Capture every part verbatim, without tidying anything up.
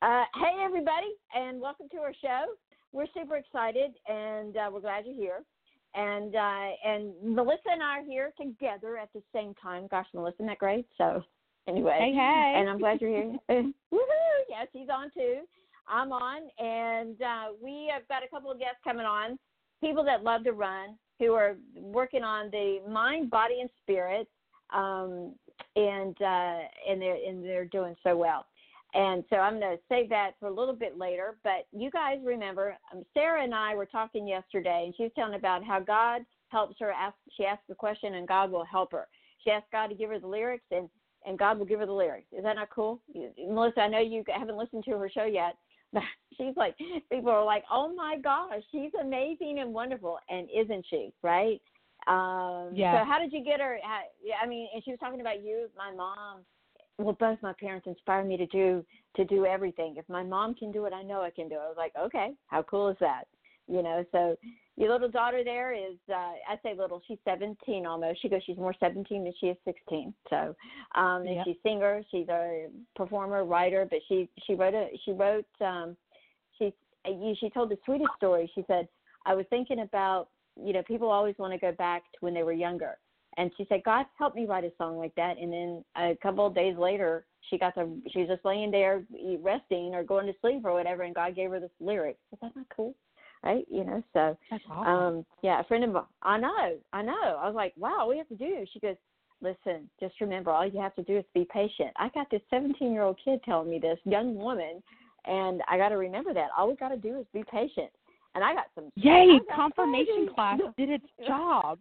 Uh, hey, everybody, and welcome to our show. We're super excited, and uh, we're glad you're here. And uh, and Melissa and I are here together at the same time. Gosh, Melissa, isn't that great? So, anyway. Hey, hey. And I'm glad you're here. Woohoo! Yeah, she's on, too. I'm on, and uh, we have got a couple of guests coming on, people that love to run, who are working on the mind, body, and spirit, um, and uh, and they're and they're doing so well. And so I'm going to save that for a little bit later. But you guys remember, um, Sarah and I were talking yesterday, and she was telling about how God helps her. Ask, she asked the question, and God will help her. She asked God to give her the lyrics, and, and God will give her the lyrics. Is that not cool? You, Melissa, I know you haven't listened to her show yet, but she's like, people are like, oh, my gosh, she's amazing and wonderful. And isn't she, right? Um, yeah. So how did you get her? How, I mean, and she was talking about you, my mom. Well, both my parents inspired me to do to do everything. If my mom can do it, I know I can do it. I was like, okay, how cool is that? You know, so your little daughter there is, uh, I say little, she's seventeen almost. She goes, she's more seventeen than she is sixteen. So, um, and yep. she's a singer, she's a performer, writer, but she she wrote a she wrote um, she she told the sweetest story. She said, I was thinking about, you know, people always want to go back to when they were younger. And she said, God helped me write a song like that. And then a couple of days later, she got to, she was just laying there resting or going to sleep or whatever, and God gave her this lyric. Is that not cool? Right? You know, so, That's awesome. um, yeah, a friend of mine, I know, I know. I was like, wow, what do we have to do? She goes, listen, just remember, all you have to do is be patient. I got this seventeen-year-old kid telling me this, young woman, and I got to remember that. All we got to do is be patient. And I got some. Yay! Got Confirmation crazy. class did its job.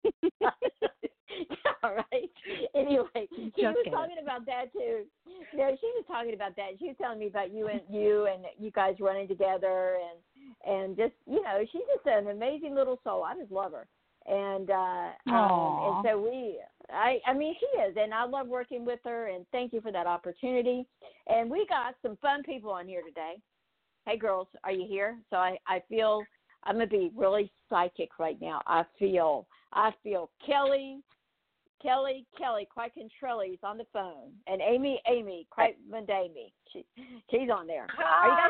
All right. Anyway, she Just was kidding. talking about that too. No, she was talking about that. She was telling me about you and you and you guys running together and and just you know she's just an amazing little soul. I just love her. And uh, um, and so we, I, I mean, she is, and I love working with her. And thank you for that opportunity. And we got some fun people on here today. Hey, girls, are you here? So I, I feel I'm going to be really psychic right now. I feel, I feel Kelly, Kelly, Kelly, Quite-Contrelli is on the phone. And Amy, Amy, Quite-Mandami. She, she's on there. Are you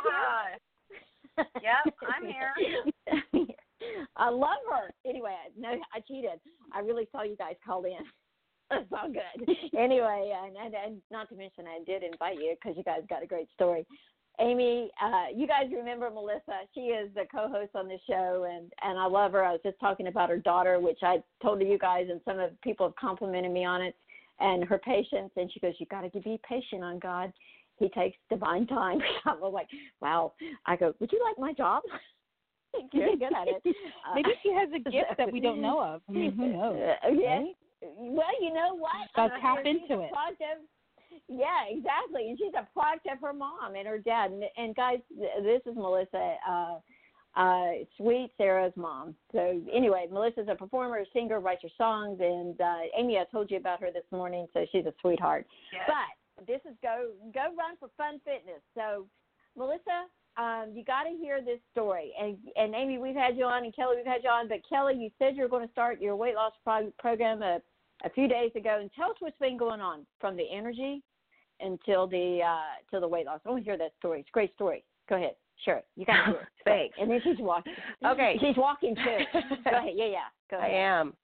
guys here? Yep, I'm here. I love her. Anyway, no, I cheated. I really saw you guys call in. That's all good. Anyway, and, and, and not to mention I did invite you because you guys got a great story. Amy, uh, you guys remember Melissa. She is the co-host on this show, and, and I love her. I was just talking about her daughter, which I told you guys, and some of the people have complimented me on it, and her patience. And she goes, you got to be patient on God. He takes divine time. I was like, wow. I go, would you like my job? You're good at it. Maybe she has a gift that we don't know of. I mean, who knows? Uh, yeah. Right? Well, you know what? Got to Uh, tap she's into a it. product of- Yeah, exactly. And she's a product of her mom and her dad. And, and guys, this is Melissa, uh, uh, sweet Sarah's mom. So anyway, Melissa's a performer, a singer, writes her songs. And uh, Amy, I told you about her this morning, so she's a sweetheart. Yes. But this is Go Go Run for Fun Fitness. So, Melissa, um, you got to hear this story. And, and Amy, we've had you on, and Kelly, we've had you on. But Kelly, you said you were going to start your weight loss pro- program a, a few days ago. And tell us what's been going on from the energy until the uh, till the weight loss. I want to hear that story. It's a great story. Go ahead. Sure. You got to do it. Thanks. And then she's walking. Okay. She's walking too. Go ahead. Yeah, yeah. Go ahead. I am.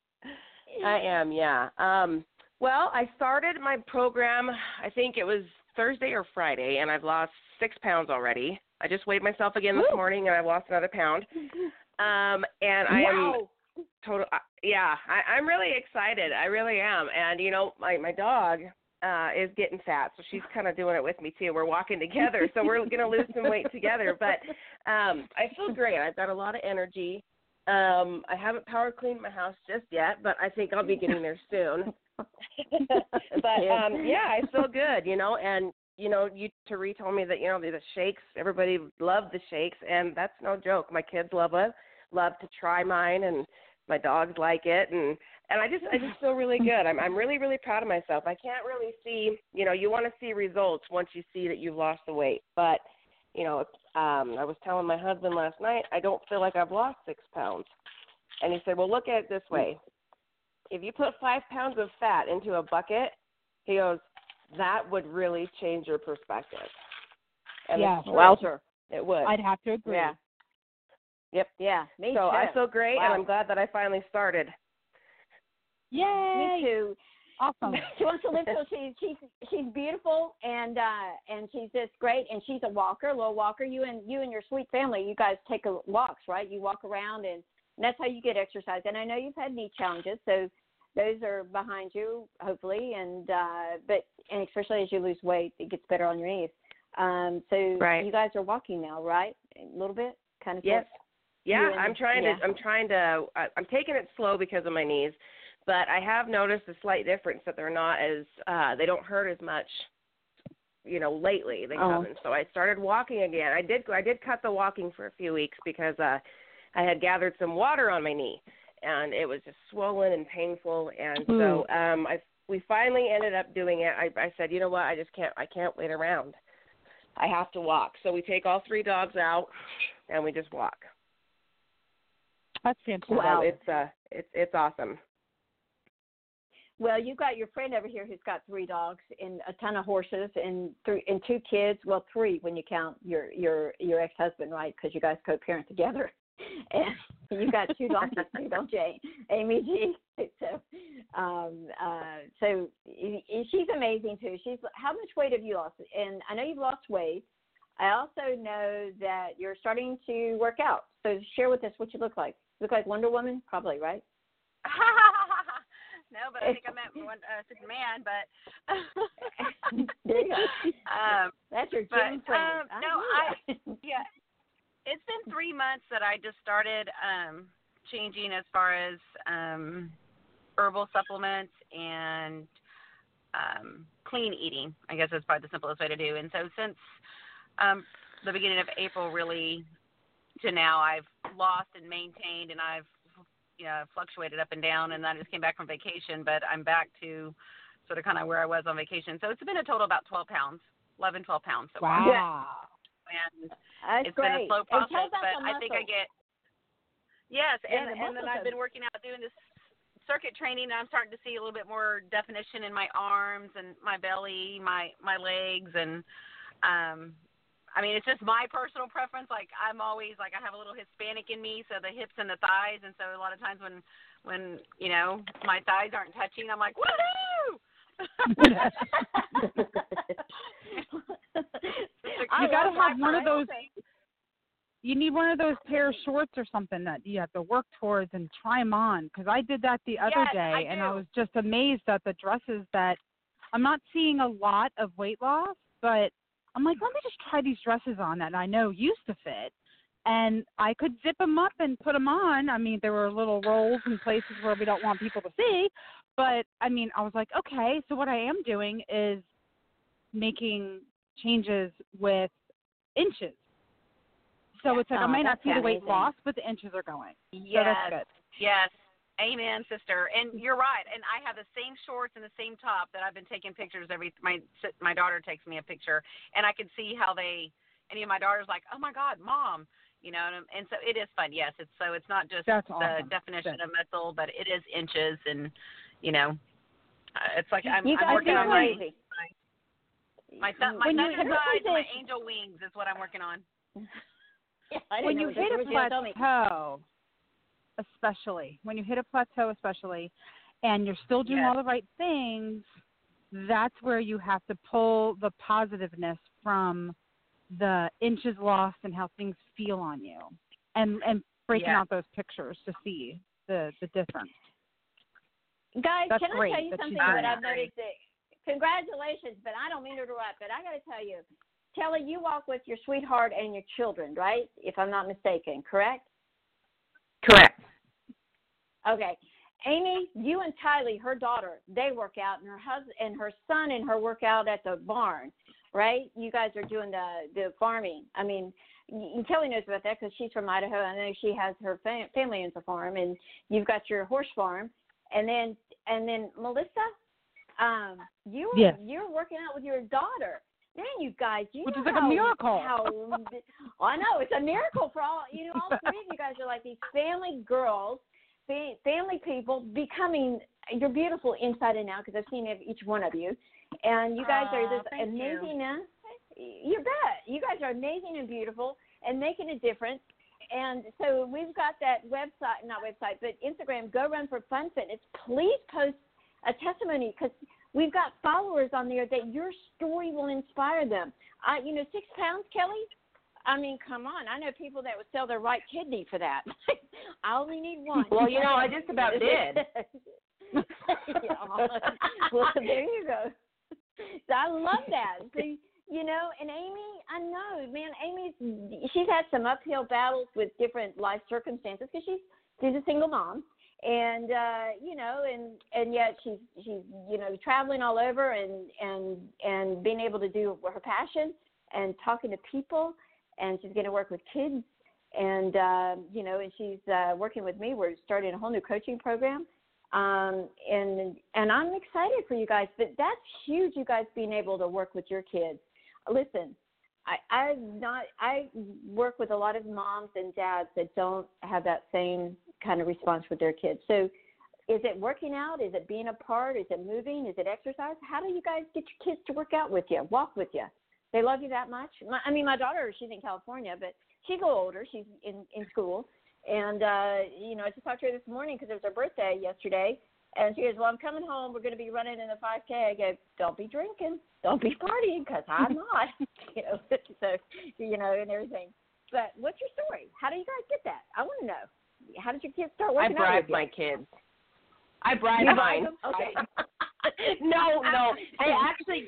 I am, yeah. Um, well, I started my program, I think it was Thursday or Friday, and I've lost six pounds already. I just weighed myself again this Woo. morning, and I've lost another pound. Um, and I wow. am total. Uh, yeah, I, I'm really excited. I really am. And you know, my my dog uh, is getting fat, so she's kind of doing it with me too. We're walking together, so we're gonna lose some weight together. But um, I feel great. I've got a lot of energy. Um, I haven't power cleaned my house just yet, but I think I'll be getting there soon. But um, yeah, I feel good, you know. And you know, you Tari told me that you know the, the shakes. Everybody loved the shakes, and that's no joke. My kids love it. Love to try mine, and my dogs like it, and and I just I just feel really good. I'm I'm really really proud of myself. I can't really see, you know, you want to see results once you see that you've lost the weight, but you know, um, I was telling my husband last night I don't feel like I've lost six pounds, and he said, well, look at it this way: if you put five pounds of fat into a bucket, he goes, that would really change your perspective. And Yeah. the, wowzer, it would. I'd have to agree. Yeah. Yep. Yeah, me so too. I feel great, wow. and I'm glad that I finally started. Yay! Me too. Awesome. She wants to live till she's she's she's beautiful and uh and she's just great, and she's a walker, a little walker. You and you and your sweet family, you guys take a walks, right? You walk around, and that's how you get exercise. And I know you've had knee challenges, so those are behind you, hopefully, and uh but and especially as you lose weight, it gets better on your knees. Um, so right. you guys are walking now, right? A little bit, kind of. Yes. Yeah, and, I'm trying yeah. to. I'm trying to. I, I'm taking it slow because of my knees, but I have noticed a slight difference that they're not as. Uh, they don't hurt as much. You know, lately they Oh. haven't. So I started walking again. I did. I did cut the walking for a few weeks because uh, I had gathered some water on my knee, and it was just swollen and painful. And Mm. so um, I. We finally ended up doing it. I, I said, you know what? I just can't. I can't wait around. I have to walk. So we take all three dogs out, and we just walk. That's fantastic. Wow. So it's uh it's it's awesome. Well, you've got your friend over here who's got three dogs and a ton of horses and three and two kids. Well, three when you count your your your ex-husband, right? Because you guys co-parent together. And you got two donkeys too, don't you, Amy G? So, um, uh, so she's amazing too. She's how much weight have you lost? And I know you've lost weight. I also know that you're starting to work out. So share with us what you look like. You look like Wonder Woman, probably, right? No, but I think I meant one, uh, Superman. But there you go. Um, That's your but, gym friend. um, no, I yeah. It's been three months that I just started um, changing as far as um, herbal supplements and um, clean eating. I guess that's probably the simplest way to do. And so since um, the beginning of April, really to now, I've lost and maintained, and I've you know fluctuated up and down. And I just came back from vacation, but I'm back to sort of kind of where I was on vacation. So it's been a total of about twelve pounds, eleven, twelve pounds so far. Wow. And That's it's great. been a slow And tell process, about but the I think I muscles. get yes, Yeah, and the and then muscles I've are- been working out doing this circuit training, and I'm starting to see a little bit more definition in my arms and my belly, my my legs, and um, I mean it's just my personal preference. Like I'm always like I have a little Hispanic in me, so the hips and the thighs, and so a lot of times when when you know my thighs aren't touching, I'm like woohoo! I You gotta love have my one of friends. those. You need one of those pair of shorts or something that you have to work towards and try them on. Because I did that the other Yes, day, I and do. I was just amazed at the dresses that I'm not seeing a lot of weight loss, but I'm like, let me just try these dresses on that I know used to fit. And I could zip them up and put them on. I mean, there were little rolls in places where we don't want people to see. But, I mean, I was like, okay, so what I am doing is making changes with inches. So it's like Oh, I may not that's see the weight amazing. loss, but the inches are going. Yes, So that's good. yes. Amen, sister. And you're right. And I have the same shorts and the same top that I've been taking pictures every. My my daughter takes me a picture, and I can see how they. Any of my daughters like, oh my God, mom, you know. And, and so it is fun. Yes, it's so it's not just That's the awesome. definition Good. of muscle, but it is inches, and you know, uh, it's like I'm, You I'm guys working are on my amazing. my th- my When you- thunder when you thighs and my say- angel wings is what I'm working on. Yeah, I didn't When know you what this hit a was. Yeah, tell me. plateau, especially when you hit a plateau, especially, and you're still doing Yes. all the right things, that's where you have to pull the positiveness from the inches lost and how things feel on you, and and breaking Yeah. out those pictures to see the the difference. Guys, That's can great I tell you that she's something doing that I've that. noticed? That, congratulations, but I don't mean to interrupt, but I got to tell you, Kelly, you walk with your sweetheart and your children, right? If I'm not mistaken, correct? Correct. Okay. Amy, you and Kylie, her daughter, they work out, and her husband and her son and her work out at the barn, right? You guys are doing the the farming. I mean, y- Kelly knows about that because she's from Idaho. I know she has her fam- family owns a farm, and you've got your horse farm, and then and then Melissa, um, you Yes. you're working out with your daughter. Man, you guys, you Which know is like a how, miracle. How I know it's a miracle for all you know. All three of you guys are like these family girls, fa- family people, becoming. You're beautiful inside and out because I've seen each one of you, and you guys Aw, are this thank you. amazing. Uh, You bet. You guys are amazing and beautiful and making a difference. And so we've got that website, not website, but Instagram, Go Run for Fun Fitness. Please post a testimony because we've got followers on there that your story will inspire them. I, you know, six pounds, Kelly? I mean, come on. I know people that would sell their right kidney for that. I only need one. Well, you know, I just about did. Yeah. Well, there you go. So I love that. So, you know, and Amy, I know, man, Amy's, she's had some uphill battles with different life circumstances because she's, she's a single mom. And, uh, you know, and, and yet she's, she's, you know, traveling all over and, and, and being able to do her passion and talking to people. And she's going to work with kids. And, uh, you know, and she's uh, working with me. We're starting a whole new coaching program. Um, and, and I'm excited for you guys. But that's huge, you guys being able to work with your kids. Listen, I, I not I work with a lot of moms and dads that don't have that same kind of response with their kids. So is it working out? Is it being apart? Is it moving? Is it exercise? How do you guys get your kids to work out with you, walk with you? They love you that much? My, I mean, my daughter, she's in California, but she's a little older. She's in, in school. And, uh, you know, I just talked to her this morning because it was her birthday yesterday. And she goes, well, I'm coming home. We're going to be running in the five K. I go, don't be drinking. Don't be partying because I'm not. you know, so, you know, and everything. But what's your story? How do you guys get that? I want to know. How did your kids start working I bribe out with my you? kids. I bribe You mine. bribe them? Okay. no, no. They actually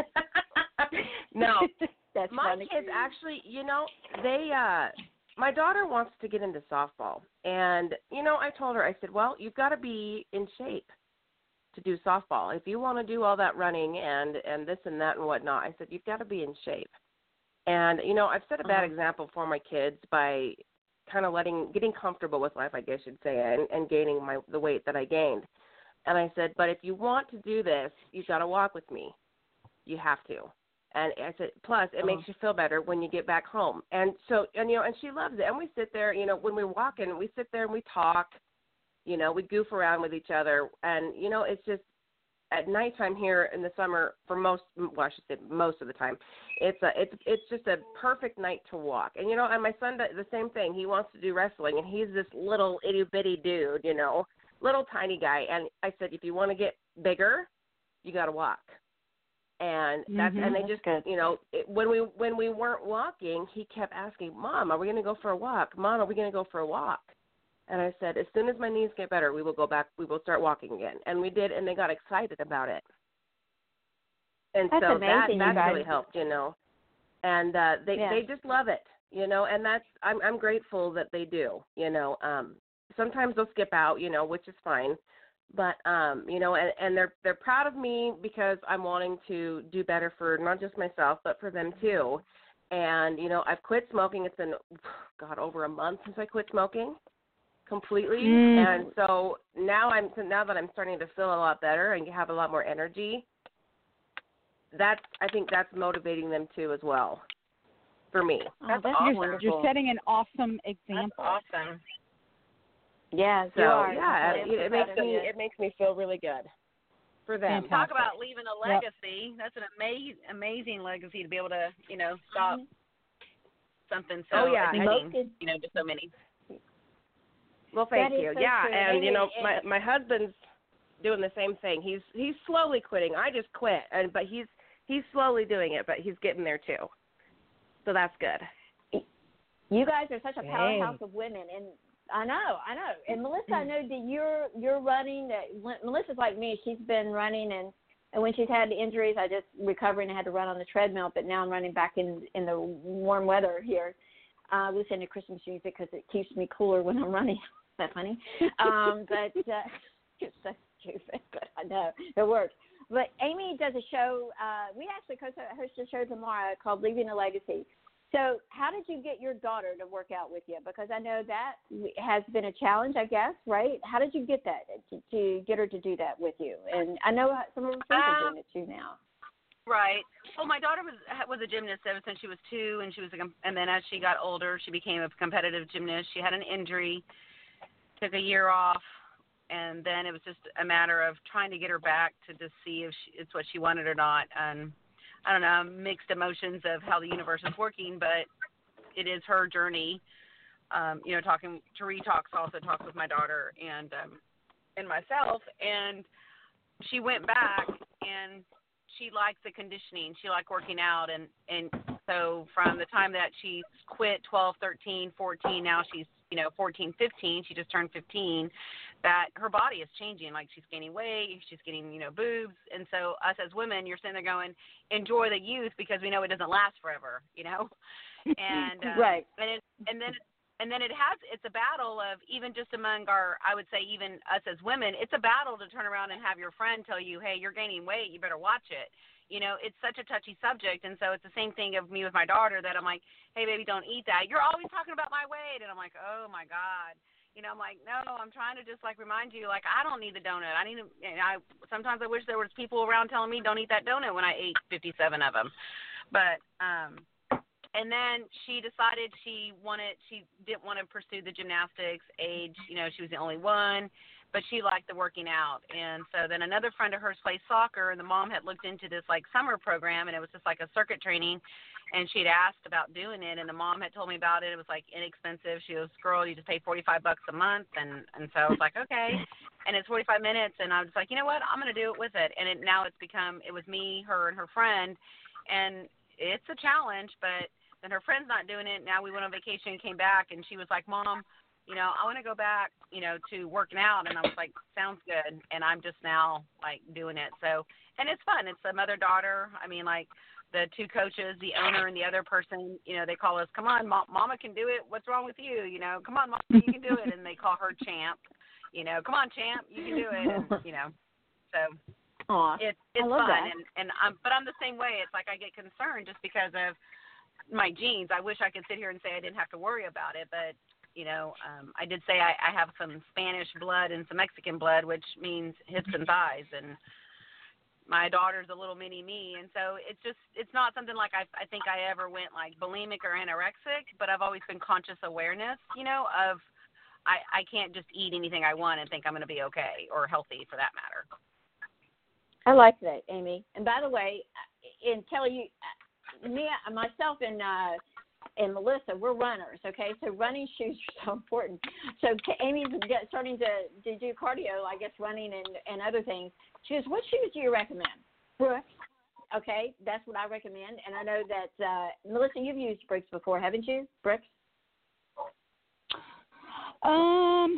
no. That's my funny. kids actually, you know, they uh my daughter wants to get into softball. And, you know, I told her, I said, well, you've got to be in shape to do softball. If you want to do all that running and, and this and that and whatnot, I said, you've got to be in shape. And, you know, I've set a bad uh-huh. example for my kids by kind of letting, getting comfortable with life, I guess you'd say, and, and gaining my the weight that I gained. And I said, but if you want to do this, you've got to walk with me. You have to. And I said, plus, it uh-huh. makes you feel better when you get back home. And so, and, you know, and she loves it. And we sit there, you know, when we're walking, we sit there and we talk, you know, we goof around with each other. And, you know, it's just at nighttime here in the summer for most, well, I should say most of the time, it's a, it's, it's just a perfect night to walk. And, you know, and my son does the same thing. He wants to do wrestling, and he's this little itty bitty dude, you know, little tiny guy. And I said, if you want to get bigger, you got to walk. And that's mm-hmm. and they that's just good. you know it, when we when we weren't walking, he kept asking, Mom, are we going to go for a walk? Mom, are we going to go for a walk? And I said, as soon as my knees get better, we will go back. We will start walking again. And we did, and they got excited about it. And that's so amazing, that that you really guys. helped, you know. And uh, they yeah. they just love it, you know. And that's I'm I'm grateful that they do, you know. Um, sometimes they'll skip out, you know, which is fine. But, um, you know, and, and they're they're proud of me because I'm wanting to do better for not just myself, but for them too. And, you know, I've quit smoking. It's been, God, over a month since I quit smoking completely. Mm. And so now I'm so now that I'm starting to feel a lot better and have a lot more energy, that's I think that's motivating them too as well for me. Oh, That's that's awesome. wonderful. You're setting an awesome That's example. awesome. Yeah, So you are. yeah, That's it, it makes better. me it makes me feel really good for them. Fantastic. Talk about leaving a Yep. legacy. That's an amazing, amazing legacy to be able to, you know, stop Mm-hmm. something so Oh, yeah, addicting, you know, to so many. Well, thank That is you. so Yeah, true. and Maybe you know, it- my my husband's doing the same thing. He's he's slowly quitting. I just quit, and but he's he's slowly doing it, but he's getting there too. So that's good. You guys are such a Hey. powerhouse of women, and I know, I know. And Melissa, I know that you're you're running. Uh, Melissa's like me; she's been running, and and when she's had injuries, I just recovering. I had to run on the treadmill, but now I'm running back in in the warm weather here. Uh, we listen to Christmas music because it keeps me cooler when I'm running. Is that funny? Um, but uh, it's so stupid, but I know it works. But Amy does a show. Uh, we actually host a show tomorrow called Leaving a Legacy. So how did you get your daughter to work out with you? Because I know that has been a challenge, I guess, right? How did you get that, to, to get her to do that with you? And I know some of her friends are Um, doing it too now. Right. Well, my daughter was was a gymnast ever since she was two, and she was a, and then as she got older, she became a competitive gymnast. She had an injury, took a year off, and then it was just a matter of trying to get her back to just see if she, it's what she wanted or not. And I don't know, mixed emotions of how the universe is working, but it is her journey. Um, you know, talking to Retox, also talks with my daughter and um, and myself, and she went back and she liked the conditioning. She liked working out, and and so from the time that she quit twelve, thirteen, fourteen, now she's, you know, fourteen, fifteen, she just turned fifteen, that her body is changing. Like, she's gaining weight, she's getting, you know, boobs. And so us as women, you're sitting there going, enjoy the youth, because we know it doesn't last forever, you know? And um, right. And it, and then and then it has, it's a battle of, even just among our, I would say even us as women, it's a battle to turn around and have your friend tell you, hey, you're gaining weight, you better watch it. You know, it's such a touchy subject. And so it's the same thing of me with my daughter, that I'm like, hey, baby, don't eat that. You're always talking about my weight. And I'm like, oh, my God. You know, I'm like, no, I'm trying to just, like, remind you, like, I don't need the donut. I need to, and I, sometimes I wish there was people around telling me don't eat that donut when I ate fifty-seven of them. But, um, and then she decided she wanted, she didn't want to pursue the gymnastics age. You know, she was the only one, but she liked the working out. And so then another friend of hers plays soccer, and the mom had looked into this, like, summer program, and it was just like a circuit training. And she had asked about doing it, and the mom had told me about it. It was, like, inexpensive. She goes, girl, you just pay forty-five bucks a month. And, and so I was like, okay. And it's forty-five minutes, and I was like, you know what, I'm going to do it with it. And it, now it's become, it was me, her, and her friend. And it's a challenge, but then her friend's not doing it. Now we went on vacation and came back, and she was like, Mom, you know, I want to go back, you know, to working out. And I was like, sounds good. And I'm just now, like, doing it. So, and it's fun. It's a mother-daughter. I mean, like, the two coaches, the owner and the other person, you know, they call us, come on, Ma- Mama can do it. What's wrong with you? You know, come on, Mama, you can do it. And they call her Champ. You know, come on, Champ, you can do it. And, you know, so Aw, it's it's I love fun. that. And, and I'm, but I'm the same way. It's like I get concerned just because of my genes. I wish I could sit here and say I didn't have to worry about it, but you know, um, I did say I, I have some Spanish blood and some Mexican blood, which means hips and thighs, and my daughter's a little mini me, and so it's just, it's not something like I, I think I ever went like bulimic or anorexic, but I've always been conscious awareness, you know, of I, I can't just eat anything I want and think I'm going to be okay, or healthy for that matter. I like that, Amy. And by the way, and Kelly, you, me, myself, and uh, and Melissa, we're runners, okay? So running shoes are so important. So Amy's get, starting to, to do cardio, I guess, running and, and other things. She goes, what shoes do you recommend? Brooks. Okay, that's what I recommend. And I know that, uh, Melissa, you've used Brooks before, haven't you? Brooks? Um,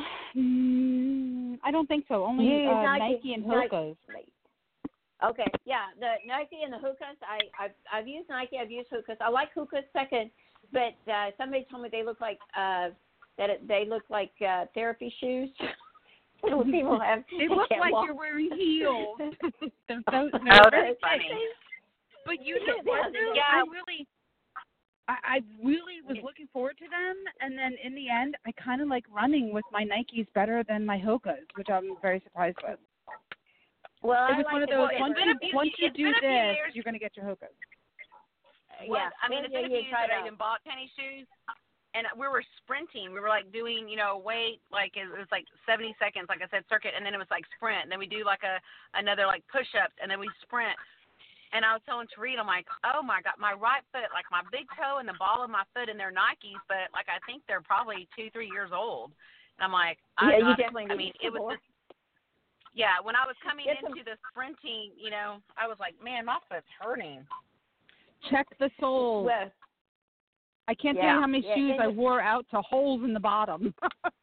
mm, I don't think so. Only You use uh, Nike, Nike and Nike. Hoka's. Okay, yeah, the Nike and the Hoka's. I, I've, I've used Nike. I've used Hoka's. I like Hoka's second, but uh, somebody told me they look like uh, that. It, they look like uh, therapy shoes. People have. They look like walk. you're wearing heels. they're so, they're Oh, very that's funny. But you know what? Though? Yeah. I really, I, I really was looking forward to them, and then in the end, I kind of like running with my Nikes better than my Hoka's, which I'm very surprised with. Well, It was I one like of those, the once been you, a few- once you it's do been a few this, years. you're going to get your Hoka's. Yeah, I mean, it's yeah, been a yeah, few years try it that I out. even bought tennis shoes, and we were sprinting. We were like doing, you know, weight, like it was like seventy seconds, like I said, circuit, and then it was like sprint. And then we do like a another like push-ups, and then we sprint. And I was telling Tareed, I'm like, oh my God, my right foot, like my big toe and the ball of my foot, and they're Nikes, but like I think they're probably two, three years old. And I'm like, I Yeah, you got definitely I need mean, it was support. just, yeah, when I was coming Get into the sprinting, you know, I was like, man, my foot's hurting. Check the soles. Well, I can't yeah, tell you how many yeah, shoes and I it- wore out to holes in the bottom.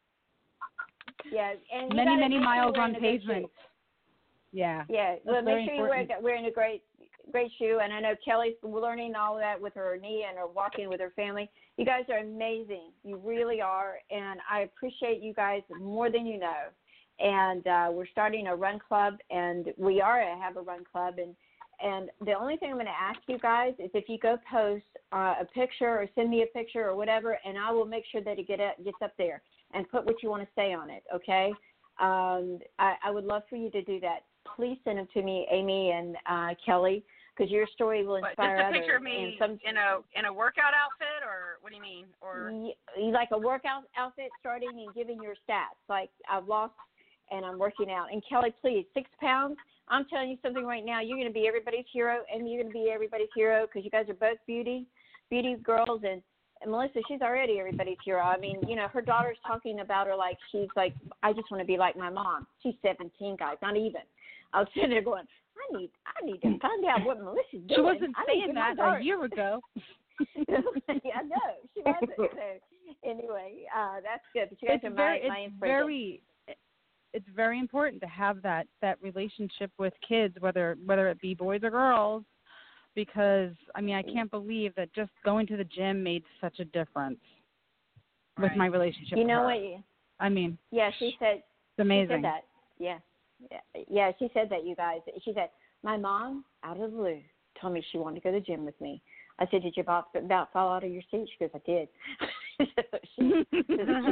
yeah, and you many, gotta many make sure miles you're on wearing a good pavement. shoe. Yeah. Yeah, well, That's very make sure you're wearing, important. wearing a great, great shoe. And I know Kelly's learning all of that with her knee and her walking with her family. You guys are amazing. You really are, and I appreciate you guys more than you know. And uh, we're starting a run club, and we are have a run club. And and the only thing I'm going to ask you guys is if you go post uh, a picture or send me a picture or whatever, and I will make sure that it get up, gets up there and put what you want to say on it. Okay. Um, I, I would love for you to do that. Please send them to me, Amy and uh, Kelly, because your story will But inspire just a others. picture of And me some, in a in a workout outfit, or what do you mean? Or you like a workout outfit starting and giving your stats. Like, I've lost and I'm working out. And Kelly, please, six pounds. I'm telling you something right now. You're going to be everybody's hero, and you're going to be everybody's hero because you guys are both beauty, beauty girls, and, and Melissa, she's already everybody's hero. I mean, you know, her daughter's talking about her like she's like, I just want to be like my mom. She's seventeen, guys, not even. I was sitting there going, I need, I need to find out what Melissa's doing. She wasn't I saying that a year ago. Yeah, no, she wasn't. So anyway, uh, that's good. But you guys it's are very, my, my it's inspiration. very, it's very important to have that, that relationship with kids, whether whether it be boys or girls, because I mean I can't believe that just going to the gym made such a difference Right. with my relationship. You with know her. what? You, I mean, yeah, she said. it's amazing. She said that. Yeah. yeah, yeah. She said that. You guys. She said my mom, out of the blue, told me she wanted to go to the gym with me. I said, did you about, about fall out of your seat? She goes, I did. she, she,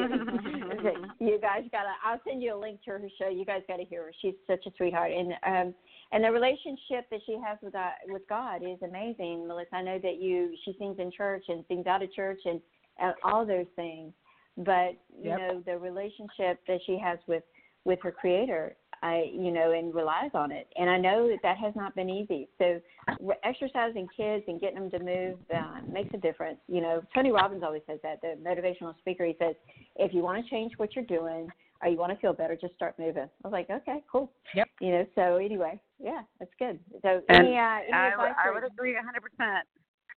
you guys got to, I'll send you a link to her show. You guys got to hear her. She's such a sweetheart. And um, and the relationship that she has with God, with God is amazing, Melissa. I know that you, she sings in church and sings out of church and, and all those things. But, you Yep. know, the relationship that she has with, with her Creator, I, you know, and relies on it. And I know that that has not been easy. So exercising kids and getting them to move uh, makes a difference. You know, Tony Robbins always says that, the motivational speaker. He says, if you want to change what you're doing or you want to feel better, just start moving. I was like, okay, cool. Yep. You know, so anyway, yeah, that's good. So And any, uh, any I, advice? I for- would agree one hundred percent.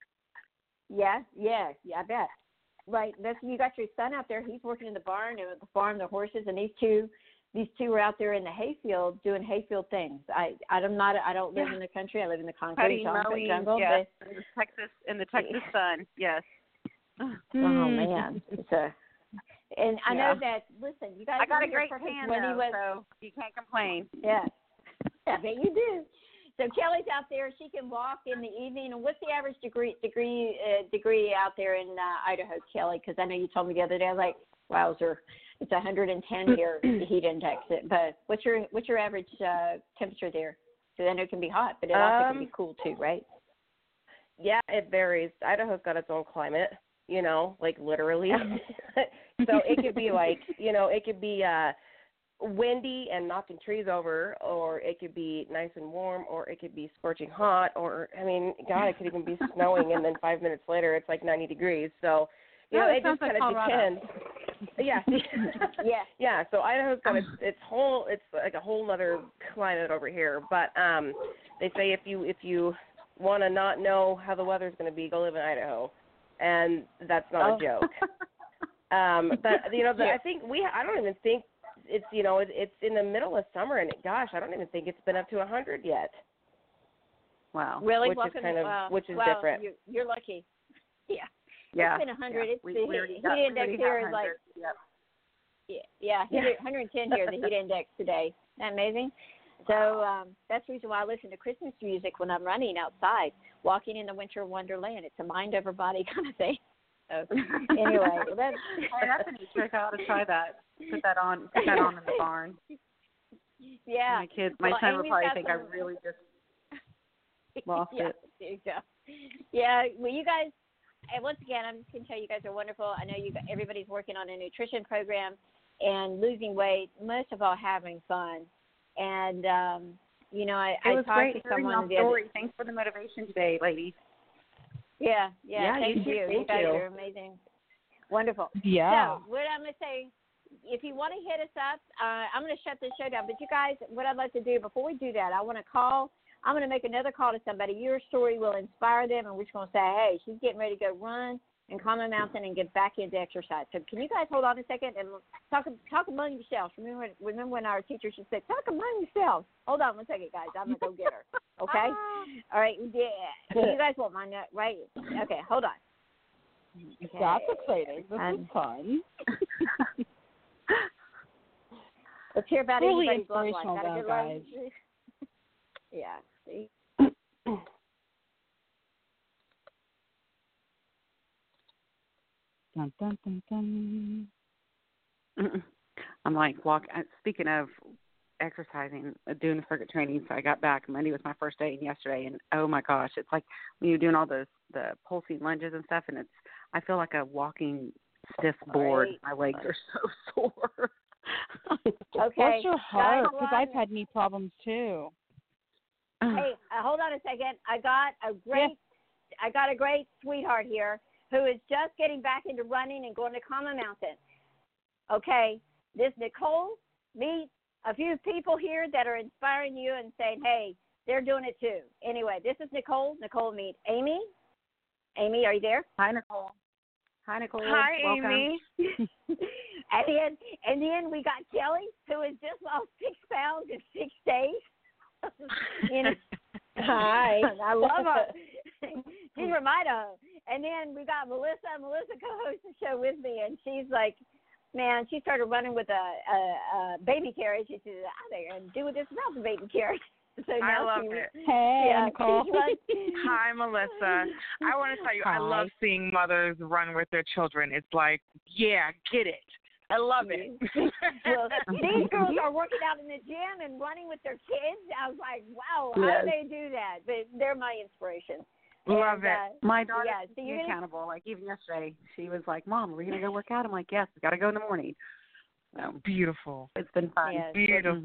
Yeah, yeah, yeah, I bet. Right. That's, you got your son out there. He's working in the barn and with the farm, the horses, and these two These two are out there in the hayfield doing hayfield things. I, I'm not. I don't live Yeah. in the country. I live in the concrete Cutting, jungle. mowing, jungle yes, but, in the Texas, in the Texas sun, yes. oh Hmm. man, it's a. And I Yeah. know that. Listen, you guys. I got were a here great perfect tan, when he though, was, so you can't complain. Yeah, I bet you do. So Kelly's out there. She can walk in the evening. And what's the average degree degree uh, degree out there in uh, Idaho, Kelly? Because I know you told me the other day. I was like, wowzer, it's one hundred ten here, the heat index. But what's your what's your average uh, temperature there? Because I know it can be hot, but it also Um, can be cool too, right? Yeah, it varies. Idaho's got its own climate, you know, like literally. So it could be like, you know, it could be uh windy and knocking trees over, or it could be nice and warm, or it could be scorching hot, or I mean, God, it could even be snowing, and then five minutes later it's like ninety degrees. So, you Oh, know, it it sounds just like kind of Colorado. depends. Yeah. Yeah. Yeah. So Idaho's got its, its whole, it's like a whole other climate over here. But um, they say if you if you want to not know how the weather's going to be, go live in Idaho, and that's not Oh. a joke. Um, but you know, the, Yeah. I think we, I don't even think it's, you know, it, it's in the middle of summer, and gosh, I don't even think it's been up to a hundred yet. Wow. Really? Which is Welcome, kind of- uh, which is well, different. You're, you're lucky. Yeah. Yeah. It's been one hundred. Yeah. It's we, the we already heat got, we index already here have is like, one hundred. Yep. yeah, yeah, Yeah. one hundred ten here, the heat index today. Isn't that amazing? So um, that's the reason why I listen to Christmas music when I'm running outside, walking in the winter wonderland. It's a mind over body kind of thing. So anyway, well, that's, Hey, that's a neat trick. I ought to try that. Put that on. Put that on in the barn. yeah. My kids, my Well, son would Amy's probably got think some- I really just lost yeah, it. there you go. Yeah, well, you guys, and once again, I'm just going to tell you, you guys are wonderful. I know you. Everybody's working on a nutrition program and losing weight. Most of all, having fun. And um, you know, I, It I was talked great to hearing someone y'all's the other. story. Thanks for the motivation today, ladies. Yeah, yeah. Yeah, thank you too. you. You Thank guys you. are amazing. Wonderful. Yeah. So what I'm going to say, if you want to hit us up, uh, I'm going to shut this show down. But you guys, what I'd like to do before we do that, I want to call. I'm going to make another call to somebody. Your story will inspire them, and we're just going to say, hey, she's getting ready to go run and climb a mountain and get back into exercise. So can you guys hold on a second and talk talk among yourselves? Remember, remember when our teachers used to say, talk among yourselves. Hold on one second, guys. I'm going to go get her. Okay? All right. Yeah. You guys won't mind that, right? Okay, hold on. Okay. That's exciting. This Um, is fun. Let's hear about Really anybody's love life. inspirational, Got a though, good guys. love? Yeah. See? Dun, dun, dun, dun. Mm-mm. I'm like walk. uh, Speaking of exercising, uh, doing the circuit training. So I got back. Monday was my first day, and yesterday, and oh my gosh, it's like when you're doing all those the pulsing lunges and stuff, and it's I feel like a walking stiff board. Right. My legs are so sore. Okay. Bless your heart, Guys, because hold I've on. had knee problems too. Hey, uh, hold on a second. I got a great, yeah. I got a great sweetheart here who is just getting back into running and going to Common Mountain. Okay, this Nicole meets a few people here that are inspiring you and saying, hey, they're doing it too. Anyway, this is Nicole. Nicole, meet Amy. Amy, are you there? Hi, Nicole. Hi, Nicole. Hi, Welcome. Amy. and then, and then we got Kelly, who has just lost six pounds in six days. you know, Hi. I love her. She's from Idaho. And then we got Melissa. Melissa co-hosts the show with me, and she's like, man, she started running with a, a, a baby carriage. She said, out there and do this without the baby carriage. So I now love she, it. Hey, yeah, Nicole. Hi, Melissa. I want to tell you, Hi. I love seeing mothers run with their children. It's like, yeah, get it. I love it. Well, these girls are working out in the gym and running with their kids. I was like, wow, how Yes. do they do that? But they're my inspiration. Love and, it. Uh, My daughter's yeah, so you're gonna... accountable. Like, even yesterday, she was like, Mom, are we going to go work out? I'm like, yes, we got to go in the morning. So Beautiful. it's been fun. Yes. Beautiful.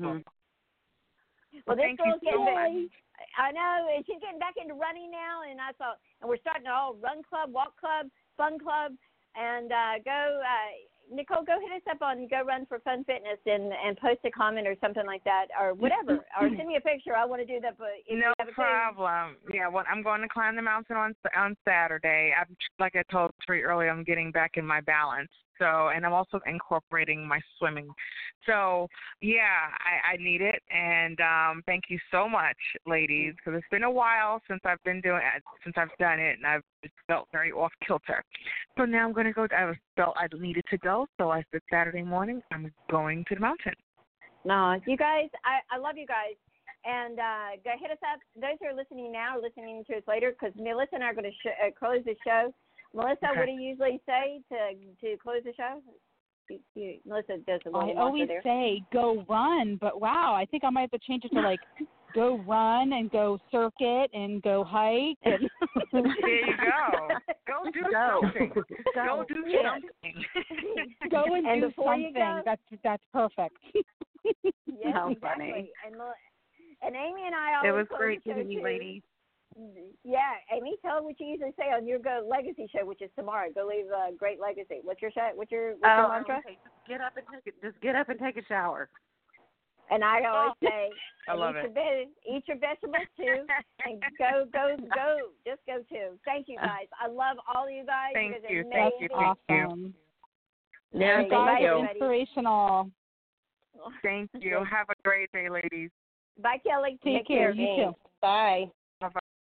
Mm-hmm. Well, this Thank you girl's getting so back. much. I know, and she's getting back into running now. And I thought, and we're starting a whole run club, walk club, fun club, and uh, go. Uh, Nicole, go hit us up on Go Run for Fun Fitness and and post a comment or something like that, or whatever, or send me a picture. I want to do that. But if No you have a problem. Yeah, well, I'm going to climb the mountain on on Saturday. I'm like I told Tree earlier, I'm getting back in my balance. So, and I'm also incorporating my swimming. So, yeah, I, I need it. And um, thank you so much, ladies, because it's been a while since I've been doing it, since I've done it, and I've felt very off kilter. So now I'm going to go. I was felt I needed to go, so I said Saturday morning I'm going to the mountain. No, you guys, I, I love you guys. And uh, go hit us up. Those who are listening now or listening to us later, because Melissa and I are going to sh- uh, close the show. Melissa, Okay. what do you usually say to to close the show? You, you, Melissa does a little I mantra always there. say go run, but wow, I think I might have to change it to like go run and go circuit and go hike. And There you go. Go do Go. something. Go do Yeah. something. go and, And do before you something. go- That's that's perfect. Yes, How exactly. funny. And Mel- and Amy and I always It was close great the show meeting you, too. ladies. Yeah, Amy, tell them what you usually say on your Go Legacy show, which is tomorrow. Go leave a great legacy. What's your show? What's your what's your Oh, mantra? okay. Just get up and take it. Just get up and take a shower. And I always say, I and love eat it. Your ve- eat your vegetables too, and go, go, go. Just go too. Thank you guys. I love all you guys. Thank guys are you, amazing. thank you, That's thank you. awesome. Yeah, You guys thank are you. inspirational. Thank you. Have a great day, ladies. Bye, Kelly. Take care. You too. Bye. Bye-bye.